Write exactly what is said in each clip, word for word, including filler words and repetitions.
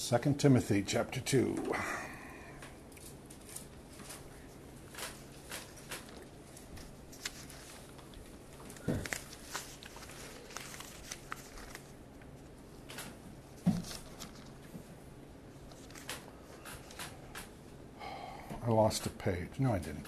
Second Timothy chapter two. I lost a page. No, I didn't.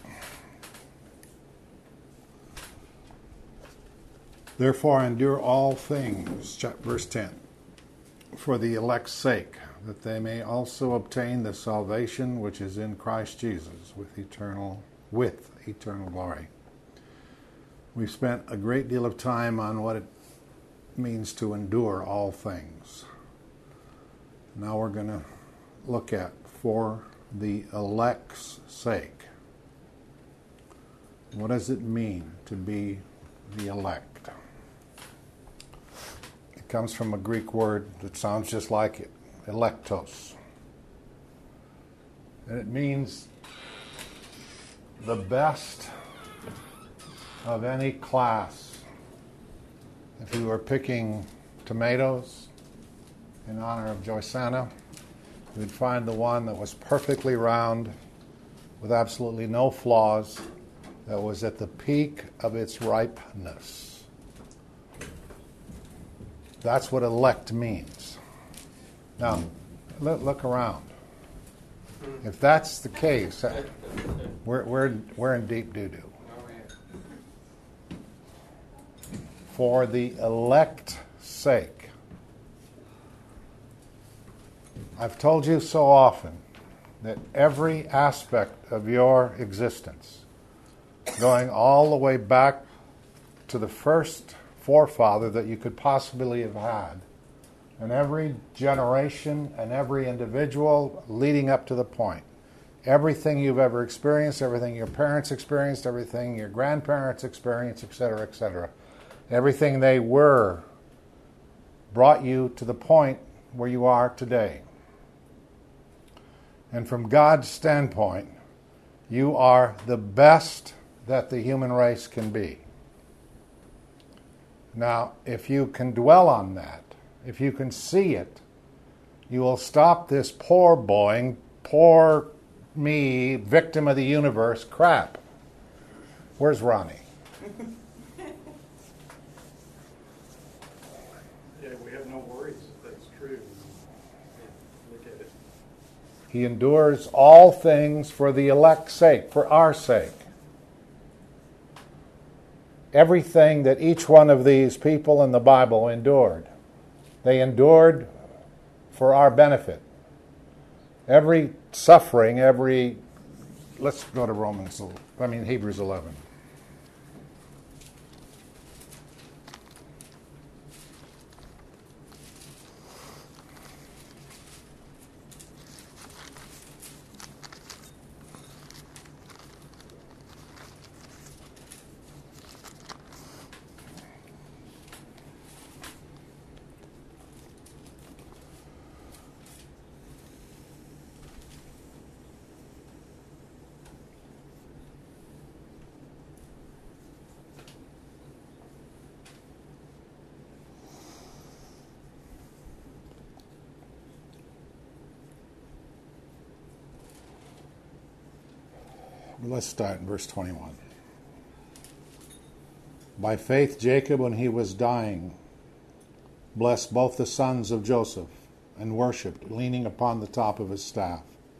Therefore endure all things, verse ten, for the elect's sake, that they may also obtain the salvation which is in Christ Jesus with eternal with eternal glory. We've spent a great deal of time on what it means to endure all things. Now we're going to look at for the elect's sake. What does it mean to be the elect? It comes from a Greek word that sounds just like it, electos. And it means the best of any class. If you were picking tomatoes in honor of Joysanna, you'd find the one that was perfectly round, with absolutely no flaws, that was at the peak of its ripeness. That's what elect means. Now, look, look around. If that's the case, we're, we're, we're in deep doo-doo. For the elect's sake. I've told you so often that every aspect of your existence, going all the way back to the first forefather that you could possibly have had, and every generation and every individual leading up to the point, everything you've ever experienced, everything your parents experienced, everything your grandparents experienced, et cetera, et cetera, everything they were brought you to the point where you are today. And from God's standpoint, you are the best that the human race can be. Now, if you can dwell on that, if you can see it, you will stop this poor boying, poor me, victim of the universe crap. Where's Ronnie? Yeah, we have no worries if that's true. Look at it. He endures all things for the elect's sake, for our sake. Everything that each one of these people in the Bible endured, they endured for our benefit. Every suffering, every... Let's go to Romans, I mean Hebrews eleven. Let's start in verse twenty-one. By faith Jacob, when he was dying, blessed both the sons of Joseph and worshipped, leaning upon the top of his staff.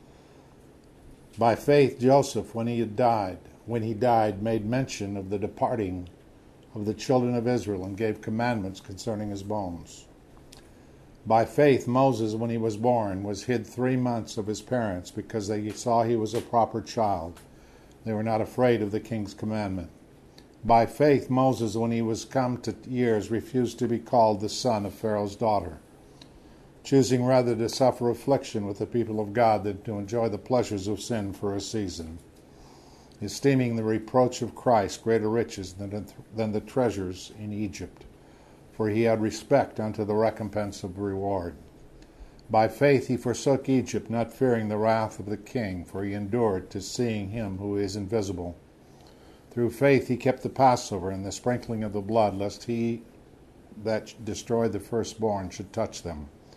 By faith Joseph, when he had died, when he died, made mention of the departing of the children of Israel and gave commandments concerning his bones. By faith Moses, when he was born, was hid three months of his parents because they saw he was a proper child. They were not afraid of the king's commandment. By faith Moses, when he was come to years, refused to be called the son of Pharaoh's daughter, choosing rather to suffer affliction with the people of God than to enjoy the pleasures of sin for a season, esteeming the reproach of Christ greater riches than, than the treasures in Egypt, for he had respect unto the recompense of reward. By faith he forsook Egypt, not fearing the wrath of the king, for he endured to seeing him who is invisible. Through faith he kept the Passover and the sprinkling of the blood, lest he that destroyed the firstborn should touch them.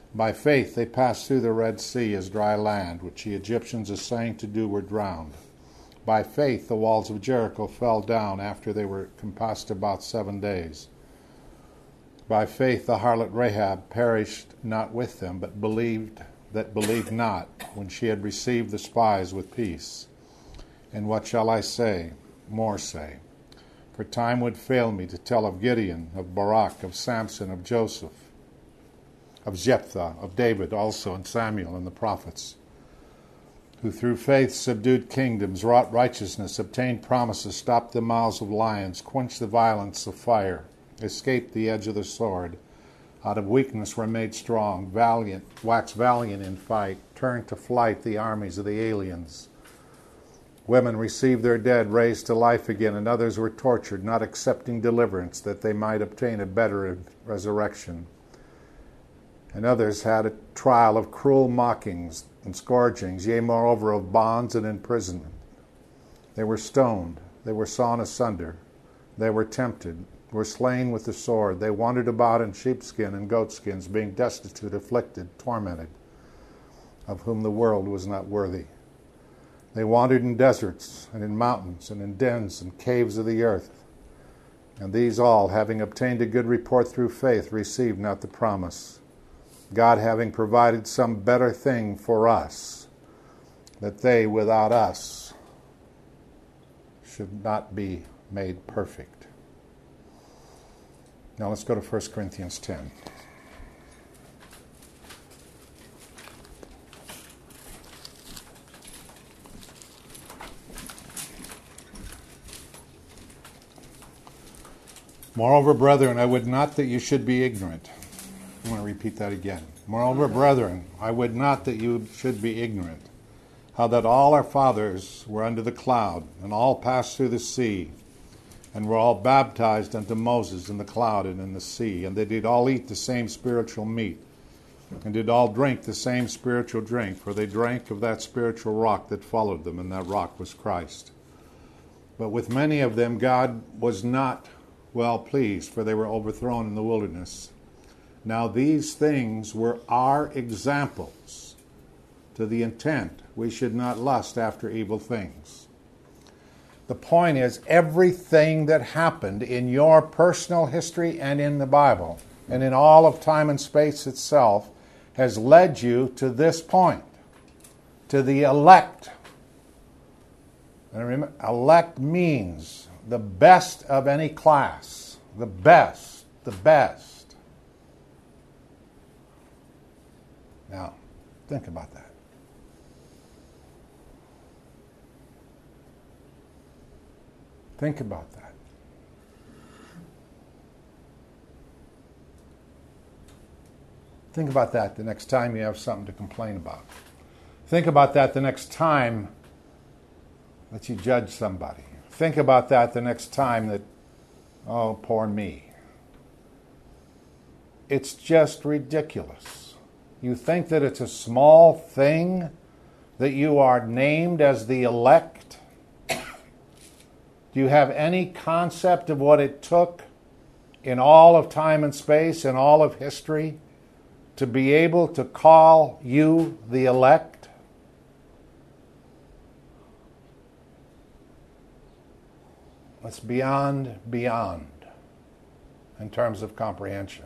By faith they passed through the Red Sea as dry land, which the Egyptians assaying to do were drowned. By faith the walls of Jericho fell down after they were compassed about seven days. By faith the harlot Rahab perished not with them, but believed that believed not, when she had received the spies with peace. And what shall I say? More say. For time would fail me to tell of Gideon, of Barak, of Samson, of Joseph, of Jephthah, of David also, and Samuel, and the prophets, who through faith subdued kingdoms, wrought righteousness, obtained promises, stopped the mouths of lions, quenched the violence of fire, escaped the edge of the sword, out of weakness were made strong, valiant, waxed valiant in fight, turned to flight the armies of the aliens. Women received their dead raised to life again, and others were tortured, not accepting deliverance, that they might obtain a better resurrection. And others had a trial of cruel mockings and scourgings, yea, moreover, of bonds and imprisonment. They were stoned, they were sawn asunder, they were tempted, were slain with the sword. They wandered about in sheepskin and goatskins, being destitute, afflicted, tormented, of whom the world was not worthy. They wandered in deserts and in mountains and in dens and caves of the earth. And these all, having obtained a good report through faith, received not the promise, God having provided some better thing for us, that they without us should not be made perfect. Now let's go to First Corinthians ten. Moreover, brethren, I would not that you should be ignorant. I'm going to repeat that again. Moreover, brethren, I would not that you should be ignorant, how that all our fathers were under the cloud, and all passed through the sea, and were all baptized unto Moses in the cloud and in the sea, and they did all eat the same spiritual meat, and did all drink the same spiritual drink, for they drank of that spiritual rock that followed them, and that rock was Christ. But with many of them God was not well pleased, for they were overthrown in the wilderness. Now these things were our examples, to the intent we should not lust after evil things. The point is, everything that happened in your personal history and in the Bible, and in all of time and space itself, has led you to this point, to the elect. And remember, elect means the best of any class, the best, the best. Now, think about that. Think about that. Think about that the next time you have something to complain about. Think about that the next time that you judge somebody. Think about that the next time that, oh, poor me. It's just ridiculous. You think that it's a small thing that you are named as the elect? Do you have any concept of what it took in all of time and space, in all of history, to be able to call you the elect? It's beyond, beyond in terms of comprehension.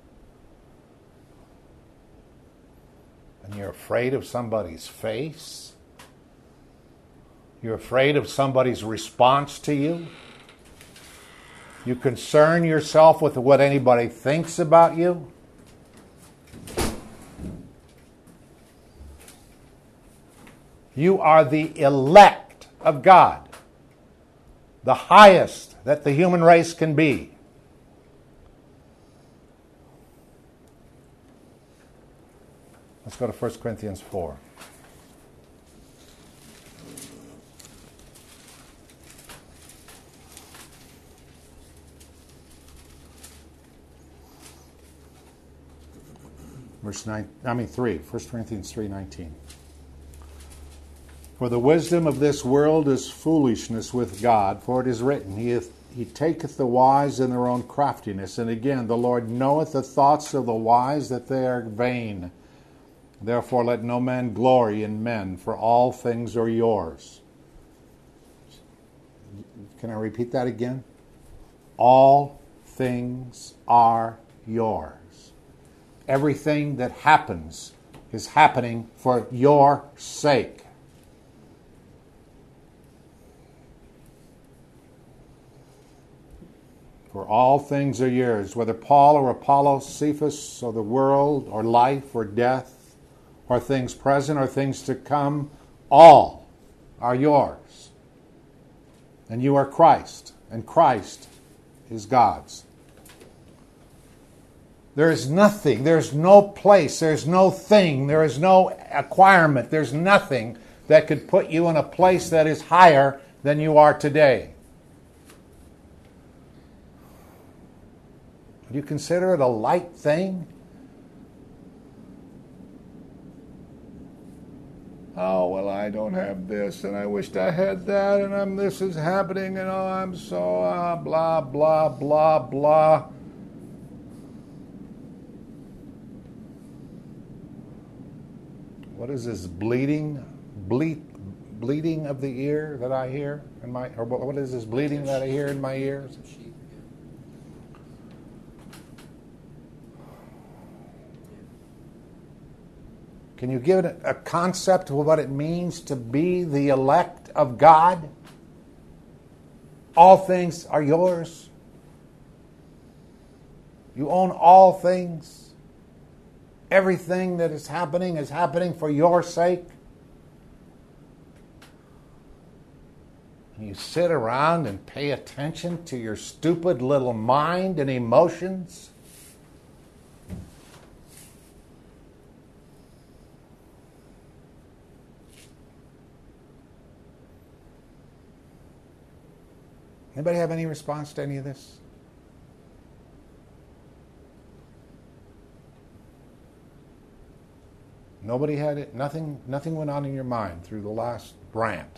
And you're afraid of somebody's face? You're afraid of somebody's response to you? You concern yourself with what anybody thinks about you? You are the elect of God, the highest that the human race can be. Let's go to First Corinthians four. Verse nine, I mean three, First Corinthians three nineteen. For the wisdom of this world is foolishness with God, for it is written, He hath he taketh the wise in their own craftiness. And again, the Lord knoweth the thoughts of the wise, that they are vain. Therefore let no man glory in men, for all things are yours. Can I repeat that again? All things are yours. Everything that happens is happening for your sake. For all things are yours, whether Paul or Apollos, Cephas or the world or life or death or things present or things to come, all are yours. And you are Christ, and Christ is God's. There is nothing, there's no place, there's no thing, there is no acquirement, there's nothing that could put you in a place that is higher than you are today. Do you consider it a light thing? Oh, well, I don't have this, and I wished I had that, and I'm, this is happening, and oh, I'm so uh, blah, blah, blah, blah. What is this bleeding, bleat, bleeding of the ear that I hear in my, or what is this bleeding that I hear in my ears? Can you give it a concept of what it means to be the elect of God? All things are yours. You own all things. Everything that is happening is happening for your sake. And you sit around and pay attention to your stupid little mind and emotions. Anybody have any response to any of this? Nobody had it? Nothing, nothing went on in your mind through the last rant?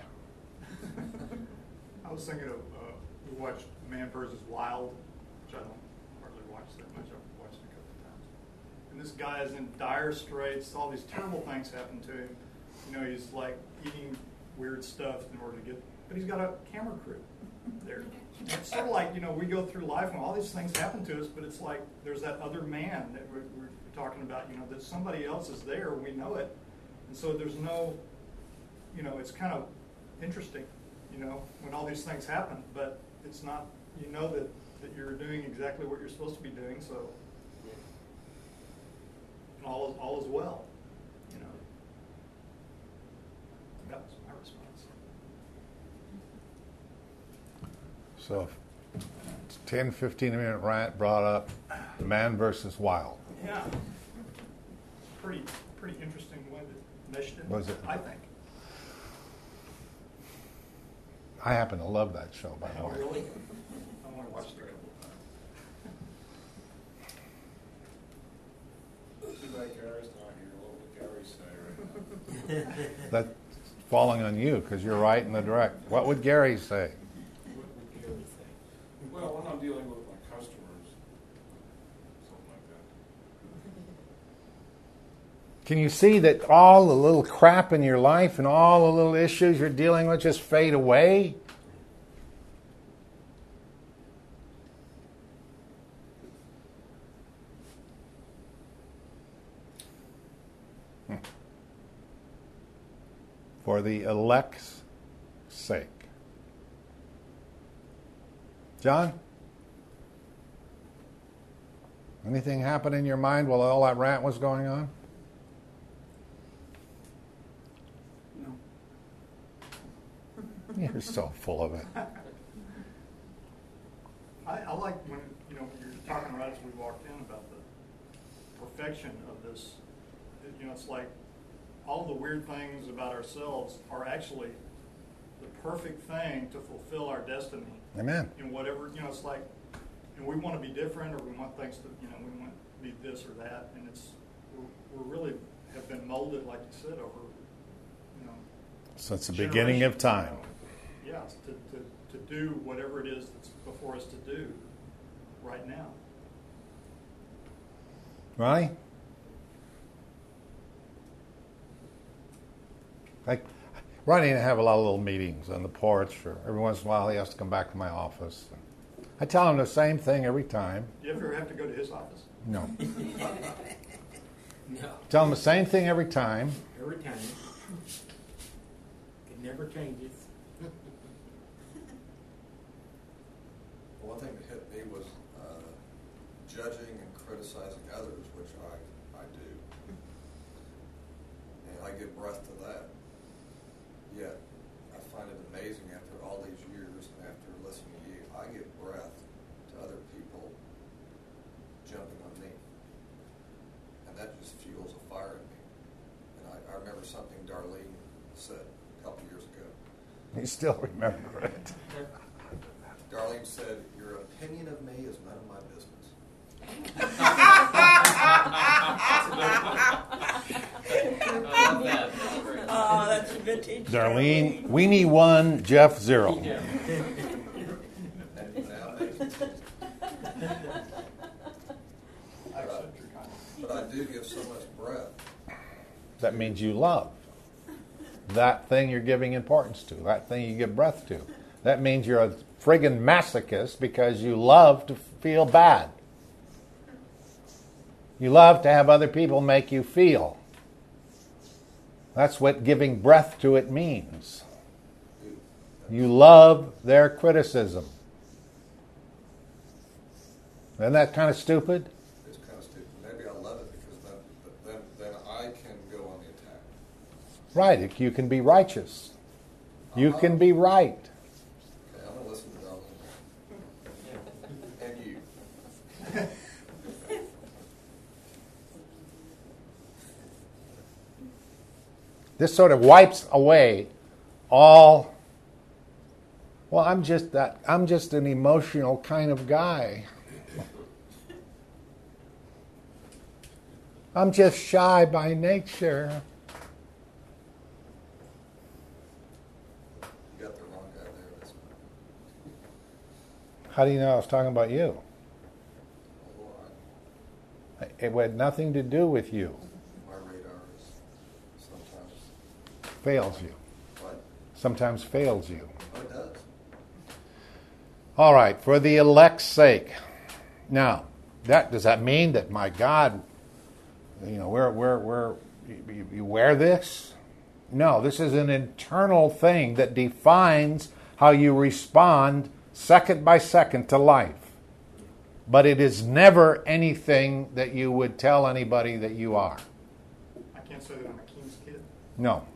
I was thinking of, uh, we watched Man versus. Wild, which I don't hardly watch that much. I've watched it a couple of times. And this guy is in dire straits. All these terrible things happen to him. You know, he's like eating weird stuff in order to get, but he's got a camera crew there. It's sort of like, you know, we go through life and all these things happen to us, but it's like there's that other man that we're, we're talking about, you know, that somebody else is there, we know it. And so there's no, you know, it's kind of interesting, you know, when all these things happen, but it's not, you know that, that you're doing exactly what you're supposed to be doing, so all is, all is well, you know. That was my response. So, ten, fifteen minute rant brought up Man versus. Wild. Yeah. It's pretty, pretty interesting way that meshed it. Was it? I think. I happen to love that show, by the Oh, way. really? I want to watch it a couple of times. Too bad Gary's not here. What would Gary say, right? That's falling on you because you're right in the direct. What would Gary say? What would Gary say? Well, when I'm dealing with my customers, something like that. Can you see that all the little crap in your life and all the little issues you're dealing with just fade away? Hmm. For the elect's sake. John? Anything happen in your mind while all that rant was going on? You're so full of it. I, I like when, you know, you're talking right as we walked in about the perfection of this. You know, it's like all the weird things about ourselves are actually the perfect thing to fulfill our destiny. Amen. In whatever, you know, it's like, and we want to be different, or we want things to, you know, we want to be this or that, and it's, we're, we're really have been molded, like you said, over, you know. So it's the beginning of time. Yeah, to, to, to do whatever it is that's before us to do right now. Ronnie? Like, Ronnie and I have a lot of little meetings on the porch, or every once in a while he has to come back to my office. I tell him the same thing every time. Do you ever have to go to his office? No. No. Tell him the same thing every time. Every time. It never changes. One thing that hit me was uh, judging and criticizing others, which I, I do. And I give breath to that. Yet, I find it amazing after all these years and after listening to you, I give breath to other people jumping on me. And that just fuels a fire in me. And I, I remember something Darlene said a couple years ago. You still remember it. Darlene said, "Your opinion of me is none of my business." Oh, that's vintage. Darlene, Weenie one, Jeff zero. And now maybe. I accept your comment. But I do give so much breath. That means you love that thing you're giving importance to, that thing you give breath to. That means you're a friggin' masochist because you love to feel bad. You love to have other people make you feel. That's what giving breath to it means. You love their criticism. Isn't that kind of stupid? It's kind of stupid. Maybe I love it because then, then, then I can go on the attack. Right, you can be righteous. You Uh-huh. can be right. Okay, I'm going to listen to Darlene. And you. This sort of wipes away all, well, I'm just that, I'm just an emotional kind of guy. I'm just shy by nature. You got the wrong guy there. That's How do you know I was talking about you? oh, It had nothing to do with you. I, my radar is sometimes. Fails you. What? Sometimes fails you. Oh, it does. All right, for the elect's sake. Now, that does that mean that, my God, you know, we're, we're, we're, you, you wear this? No, this is an internal thing that defines how you respond second by second to life. But it is never anything that you would tell anybody that you are. I can't say that I'm a king's kid. No.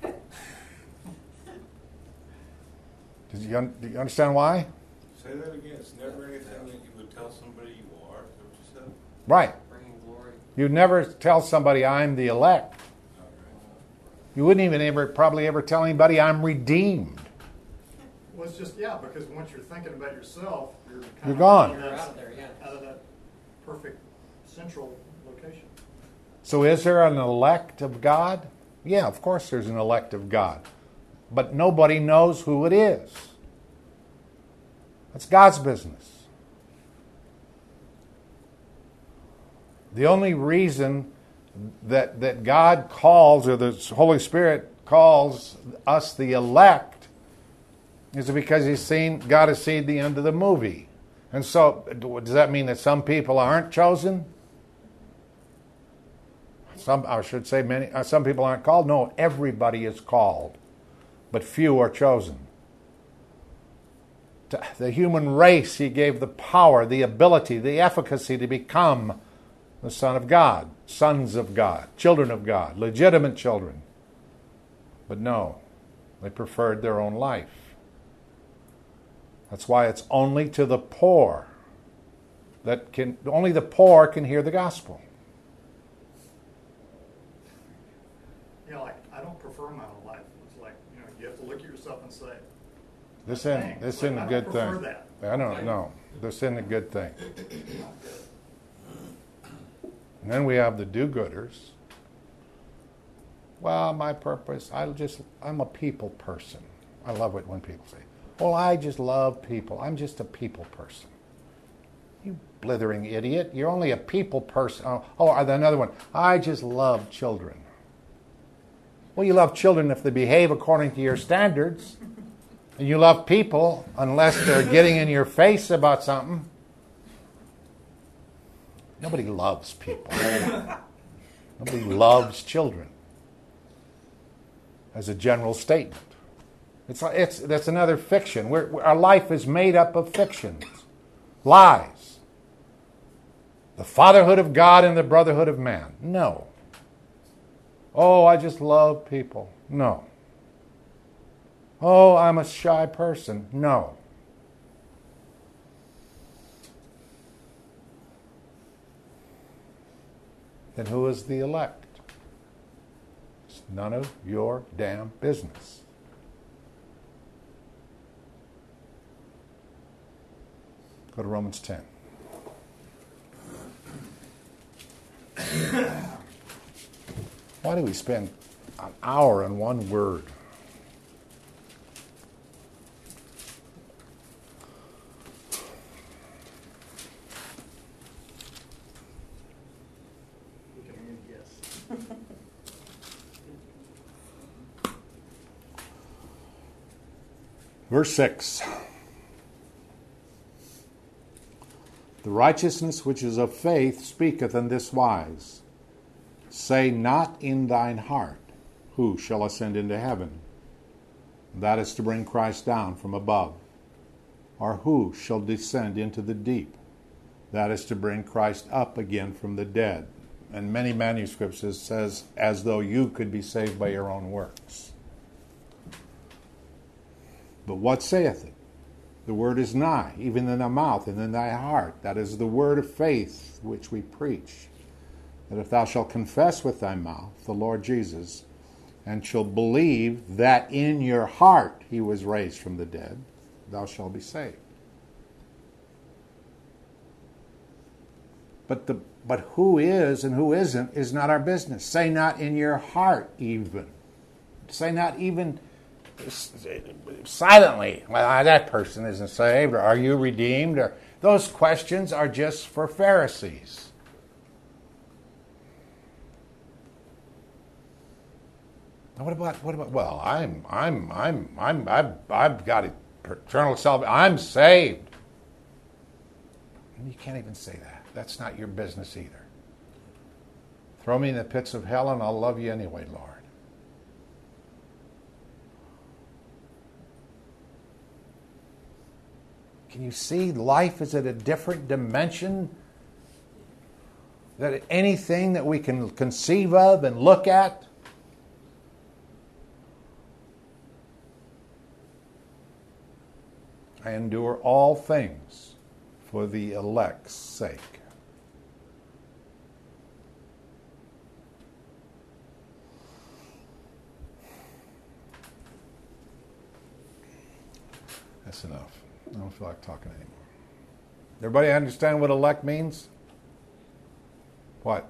Did you, un- do you understand why? Say that again. It's never anything that you would tell somebody you are. Is that what you said? Right. Bringing glory. You'd never tell somebody I'm the elect. All right. You wouldn't even ever probably ever tell anybody I'm redeemed. Well, it's just, yeah, because once you're thinking about yourself, you're kind You're of gone. Out of, You're that, out of there, yeah. out of that perfect central location. So is there an elect of God? Yeah, of course there's an elect of God. But nobody knows who it is. That's God's business. The only reason that, that God calls, or the Holy Spirit calls us the elect, is because he's seen, God has seen the end of the movie. And so, does that mean that some people aren't chosen? Some, I should say, many. Uh, some people aren't called. No, everybody is called, but few are chosen. To the human race, he gave the power, the ability, the efficacy to become the Son of God, sons of God, children of God, legitimate children. But no, they preferred their own life. That's why it's only to the poor that can, only the poor can hear the gospel. You know, like, I don't prefer my own life. It's like, you know, you have to look at yourself and say, This Dang, isn't, this like, isn't I a don't good prefer thing. that. I don't know. This isn't a good thing. And then we have the do-gooders. Well, my purpose, I just, I'm a people person. I love it when people say, Well, I just love people. I'm just a people person. You blithering idiot. You're only a people person. Oh, oh, another one. I just love children. Well, you love children if they behave according to your standards. And you love people unless they're getting in your face about something. Nobody loves people. Nobody loves children. As a general statement. It's, it's, that's another fiction. We're, we're, our life is made up of fictions. Lies. The fatherhood of God and the brotherhood of man. No. Oh, I just love people. No. Oh, I'm a shy person. No. Then who is the elect? It's none of your damn business. Go to Romans ten. Why do we spend an hour on one word? We can only guess. Verse six. The righteousness which is of faith speaketh in this wise. Say not in thine heart, who shall ascend into heaven? That is to bring Christ down from above. Or who shall descend into the deep? That is to bring Christ up again from the dead. And many manuscripts it says, as though you could be saved by your own works. But what saith it? The word is nigh, even in thy mouth and in thy heart. That is the word of faith which we preach. That if thou shalt confess with thy mouth the Lord Jesus, and shalt believe that in your heart he was raised from the dead, thou shalt be saved. But the but who is and who isn't is not our business. Say not in your heart even. Say not even silently, well, that person isn't saved, or are you redeemed? Or those questions are just for Pharisees. What about what about? Well, I'm I'm I'm I'm I've I've got eternal salvation. I'm saved. And you can't even say that. That's not your business either. Throw me in the pits of hell, and I'll love you anyway, Lord. Can you see life is at a different dimension? That anything that we can conceive of and look at. I endure all things for the elect's sake. That's enough. I don't feel like talking anymore. Everybody understand what elect means? What?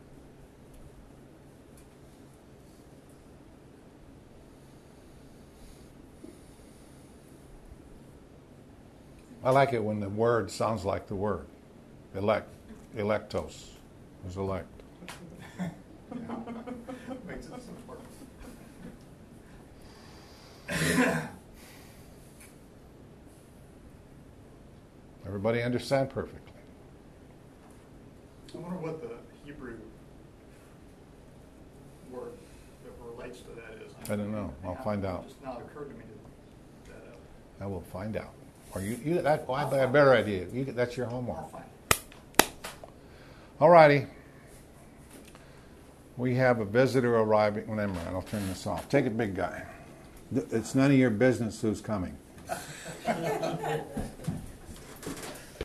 I like it when the word sounds like the word. Elect. Electos. Is elect. Makes it simpler. Everybody understand perfectly? I wonder what the Hebrew word that relates to that is. I don't know. I'll find out. It's not occurred to me to look that up. I will find out. Or you, you that, oh, I have a better idea. You, that's your homework. I'll find it. All righty. We have a visitor arriving. Well, never mind. I'll turn this off. Take it, big guy. It's none of your business who's coming.